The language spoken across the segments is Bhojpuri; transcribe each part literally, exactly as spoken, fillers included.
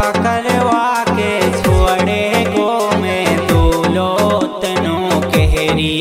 करवा के छोड़े गो में दूलो तनो कहरी।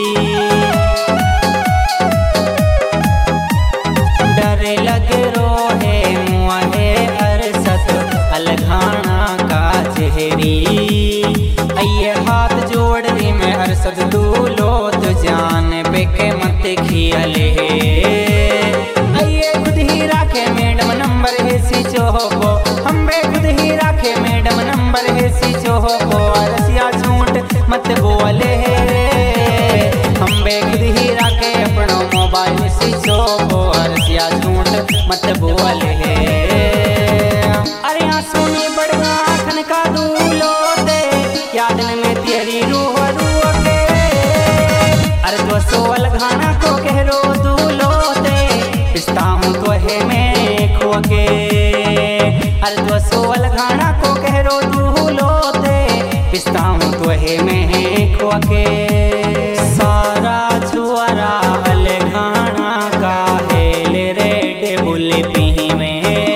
डर लग रो है मुहे अरसत अलघाना का चेहरी। अये हाथ जोड़ दी मैं अरसत दूलो तो जान पे के मत खियले। अये खुद ही राखे मैडम नंबर है सी चोहो हम बे खुद ही राखे मैडम नंबर है सी चोहो अरसिया झूठ मत बोले। हम बे खुद ही राखे अपनो मोबाइल सी चोहो अरसिया झूठ मत बोले। अरे यहाँ सोनी बड़गा आखन का दूलो दे यादन में तेरी रूह रूह के। अरे तो सोवल घाना को कह रो दूलो दे पिस्ता हूँ तो है मैं खो के। अरे तो सोवल घाना को कह रो दूलो दे पिस्ता हूँ तो है मैं खो के। सारा छुआरा अल घाना का हेल रेड बुल पी में।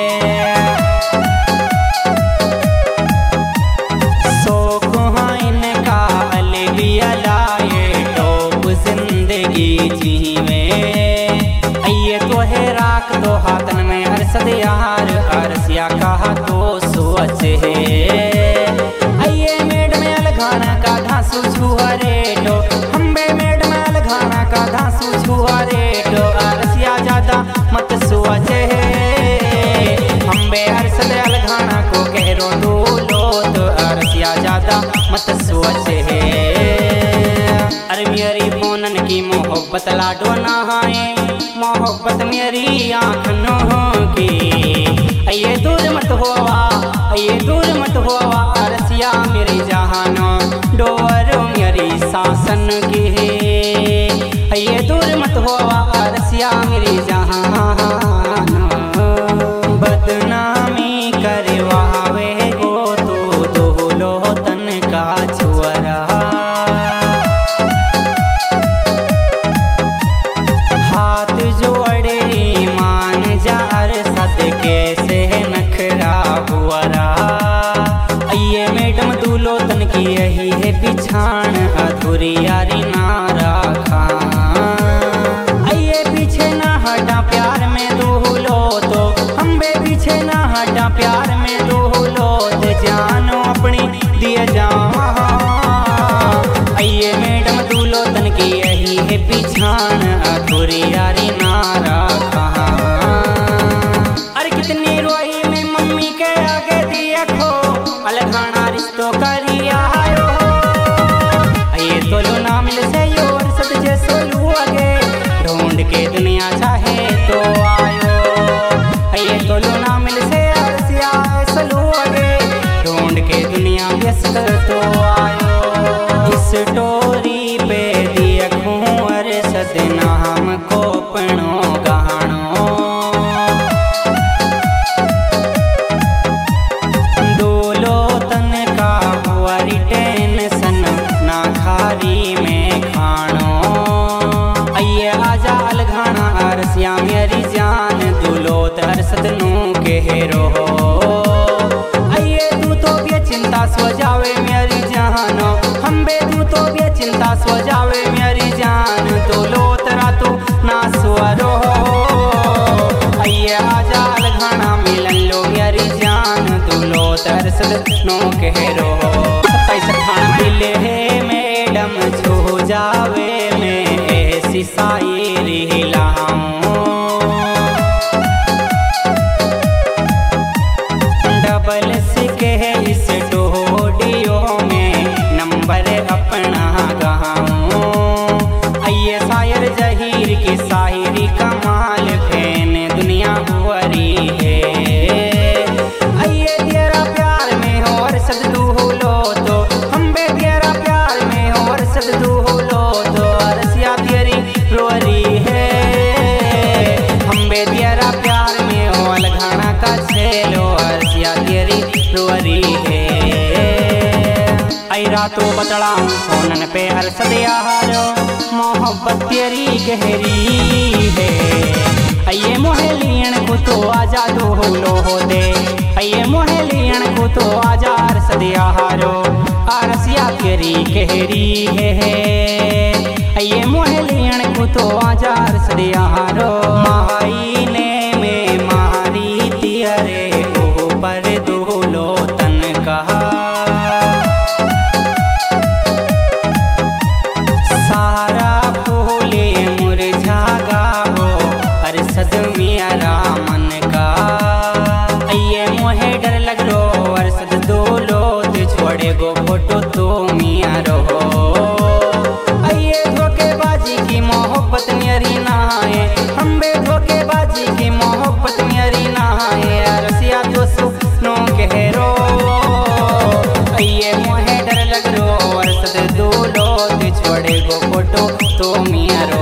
तो हाथन में अरसद यार अरसिया कहा तो सोच है। अये मैडम अलघाना का धांसू छुआ रेटो हम बे मैडम अलघाना का धांसू छुआ रेटो अरसिया ज्यादा मत सोच है। हम बे अरसद अलघाना को कह रो दूलो तो अरसिया ज्यादा मत सोच है। अरे मेरी बोनन की मोहब्बत लाडो नहाए मोहब्बत मेरी आँखों की। अये दूर मत होवा अये दूर मत होवा अरसिया मेरी जहानो डोर मेरी सासन की। अये दूर मत होवा अरसिया मेरी जहानो बदनामी करवावे गो तो दोलो तन का छुअरा। हाथ जोड़े मान जा अरसद कैसे नखरा हुआरा। अये मैडम दूलो तन की यही है पिछाण अधूरी यारी नारा खा। अये पीछे ना हटा प्यार में दूलो तो हम बे पीछे ना हटा प्यार में दूलो तो जानो अपनी दिए जावा। अये मैडम दूलो तन की यही है पिछाण अधूरी यारी नारा कहा। अरे कितनी रोई में मम्मी के आगे दिया खो अलघाना रिश्तों करिया आयो। ये तोलो ना मिल से योर सद जैसो लू आगे ढूंढ के दुनिया चाहे तो आयो। ये तोलो ना मिल से अरसिया ऐसा लू आगे ढूंढ के दुनिया व्यस्त तो आयो। इस टोरी पे दिया खूं अरसद नाम को पणो गाणो। दूलो तन का हुआ टेंशन ना खारी में खाणो। अये आजा अलघाना अरसिया मेरी जान दूलो अरसद नू कह रो। अये तू तो भी चिंता सो जावे मेरी जानो हम बे तू तो भी चिंता सो जावे मेरी जान दूलो तरा तू ना सुअरो। अये आजा अलघाना मिलन लो मेरी जान दूलो अरसद नो कह रो। सत्ताईस खाना मिले है मैडम छो जावे में ऐसी शायरी लाऊं। डबल सिके है इस टोडियो में नंबर अपना गाऊं। अये शायर जहीर की शायरी कमाल फैन दुनिया हुआरी है। अये तेरा प्यार में हो अरसद दूलो तो हम बे तेरा प्यार में हो अरसद दूलो तो अरसिया तेरी रोरी है। हम बे तेरा प्यार में हो अलघाना का छेलो अरसिया तेरी रोरी है। आई रातों बतलाऊं फोनन पे अरसद यारो मोहब्बत तेरी गहरी है। अये मोहे लियन को तो आजा दो लो हो दे अये मोहे लियन को तो आजा अरसद यारो अरसिया केरी कहरी है अये मोहे लियन को तो आजा अरसद यारो माई ने में मारी तियरे ओ पर दो लो तन कहा सारा फूले मुरझा गाओ अरसद मियारा मन का अये मोहे डर लग रो अरसद दो लो छोड़े गो फोटो तो मियारो अये धोखेबाजी की मोहब्बत मेरी ना है हम बे धोखेबाजी की मोहब्बत मेरी ना है अरसिया तो सुनो कहरो अये मोहे डर लग रो अरसद दो लो छोड़े गो फोटो तो मियारो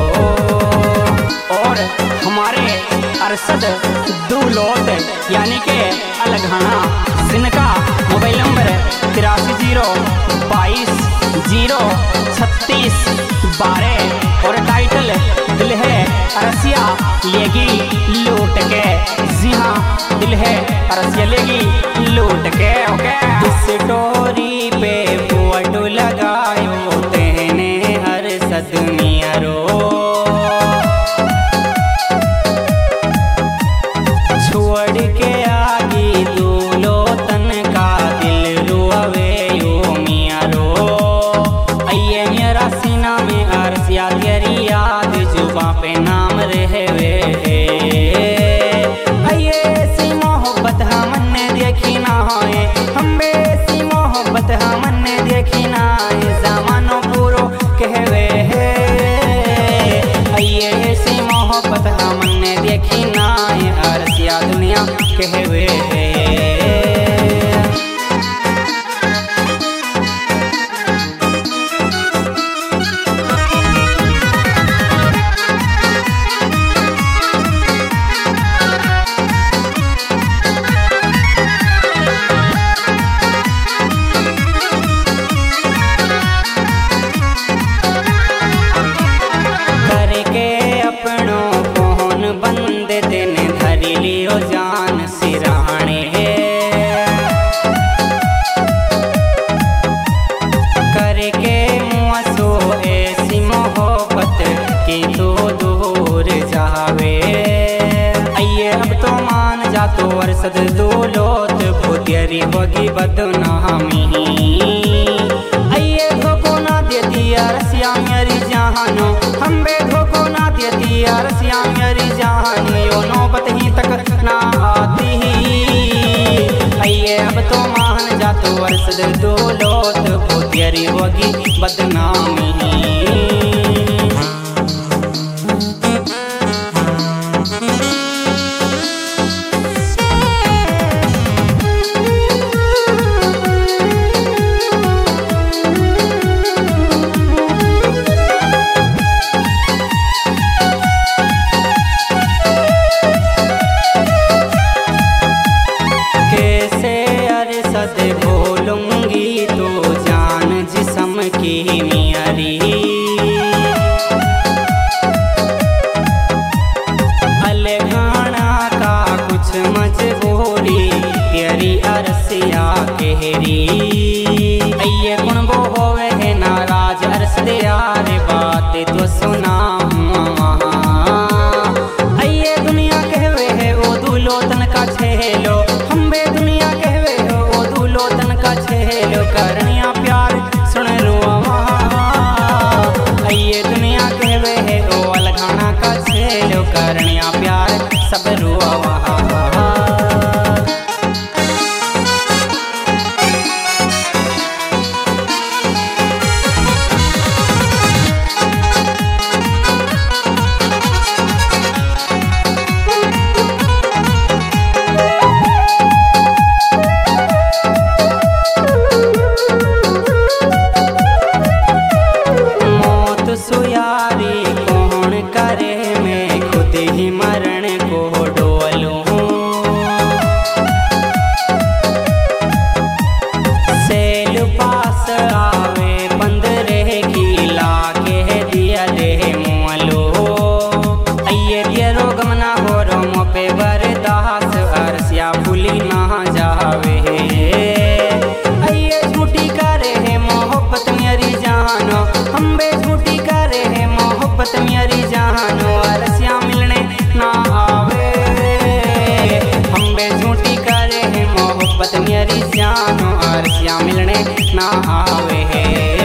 और हमारे अरसद दुलोत यानी के अलघाना जिनका मोबाइल नंबर तिरासी जीरो बाईस जीरो छत्तीस बारह और टाइटल दिल है अरसिया लेगी लूट के जी हाँ दिल है अरसिया लेगी लूट के ओके स्टोरी पे फोटो लगायो तेने अरसद मियारो छोड़ के आगी दूलो तन का दिल रुआवे यो मियारो अये मेरा सीना में अरसिया तेरी याद जुबां पे नाम रहवे अये ऐसी मोहब्बत हमने देखी ना है हम बेसी मोहब्बत हमने देखी ना है जमानो पूरो कहवे अये ऐसी मोहब्बत हमने देखी ना है अरसिया दुनिया कहवे करके अपनो फोन बंद दिन धरी लियो जान सिराने करके मुआसो ऐसी मोहब्बत की तो दूर जावे अये अब तो मान जा तो अरसद दो लोत भूतियरी होगी बदनामी अये धोखो ना देती अरसिया मेरी जहानो हम बे धोखो ना देती अरसिया मेरी जहानी यो नौबत ही तक ना आती अये अब तो मान जा तो अरसद दो लोत भूतियरी होगी बदनामी कैसे अरसद बोलूंगी तो जान जिस्म की मियारी अलघाना का कुछ मजबूरी तेरी अरसिया कहरी अये कुण वो होवे है नाराज अरसद यार बात तो सुना अये दुनिया कहवे है ओ दूलो तन का छेलो हम बे दुनिया कहवे हो ओ दूलो तन का छेलो करनिया प्यार सुन रुआ अये दुनिया कहवे है ओ अलघाना का छेलो करनिया प्यार सब रुआ मोहब्बत मेरी जान अरसिया मिलने ना आवे है।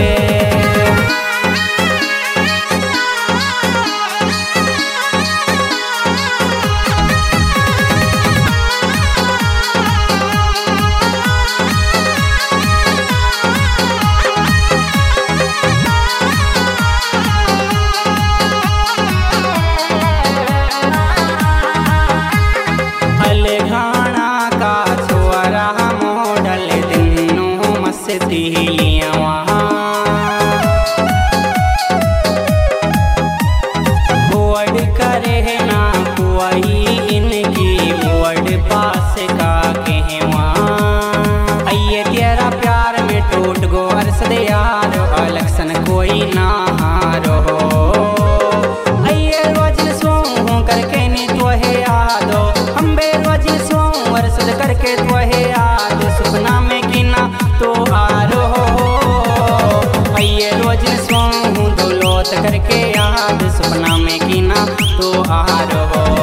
अलघाना का छोरा मोडल दिनों मस्ती लिया वहाँ बोर्ड करे ना कोई इनकी बोर्ड पास का कहे वहाँ। आइए तेरा प्यार में टूट गो अरसद यार इलेक्शन कोई ना हारो। आइए रोज सो करके नी तो है यादो हम बेरोज सो अरसद करके तो है याद सपना में गिना तो आरो। आइए रोज सो दौलत करके याद सपना में गिना तो आरो।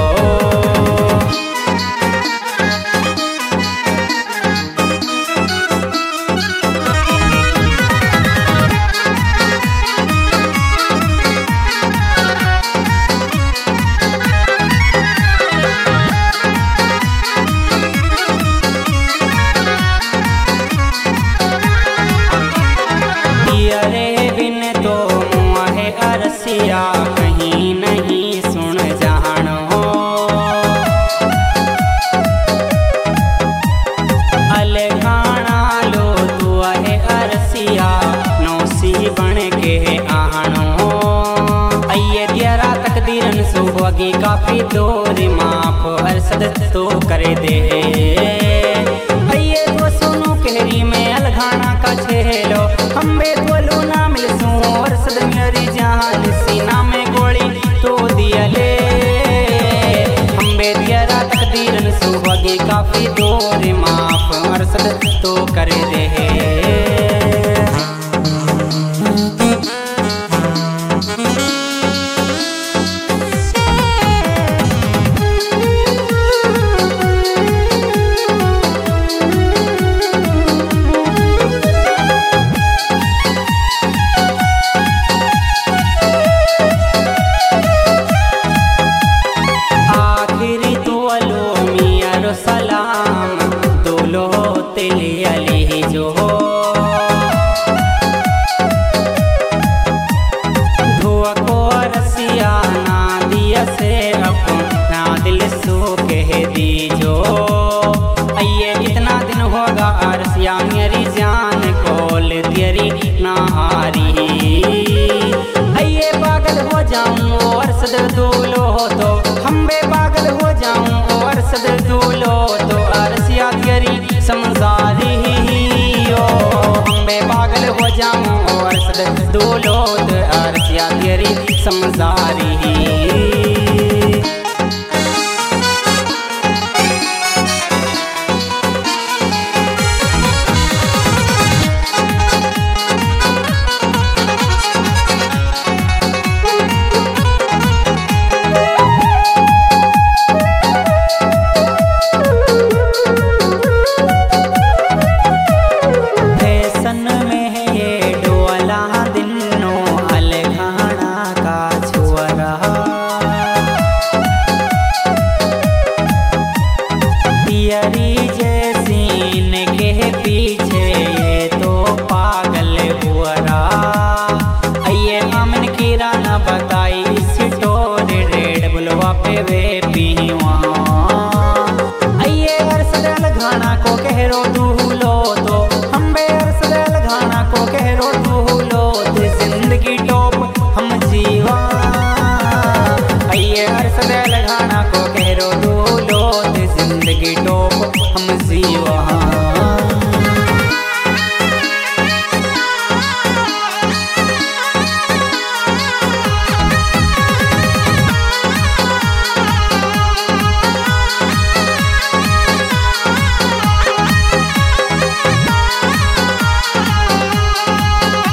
अरे बिन तो मुँह अरसिया कहीं नहीं सुन जानो। अलघाना लो तू है अरसिया नौसी बन के आनो। आइए तेरा तकदीरन सुहोगी काफी दूर माफ अरसद तो करे दे। आइए तो सुनो कहरी में अलघाना का छेलो हम बेतवलू ना मिल सू अरसद मेरी जान सीना में गोली तो दिया ले। हम बेदियरा तकदीरन सुहोगी काफी दूर माफ अरसद तो कर दे। सलाम दोलो तेले अली जो धुआ को रसिया ना दिया से अपना दिल सो कह दी जो। आइए इतना दिन होगा अरसिया मेरी जान कोल तेरी ना हारी। आइए पागल हो जाऊं अरसद दूलो तो हम बे पागल हो जाऊं अरसद दूलो तो अरसिया तेरी समझारी हो। हम बे पागल हो जाऊं अरसद दूलो तो अरसिया तेरी समझारी। पीछे ये तो पागल हुआ। आइए अमन की राना बताई स्टोरी रेड बुलवा पे वे पीवा। आइए अरसद अलघाना को कह रो दूलो तो हम बे अरसद अलघाना को कह रो दूलो तो जिंदगी टॉप हम जीवा। आइए अरसद अलघाना को कह रो दूलो तो जिंदगी टॉप हम जीवा।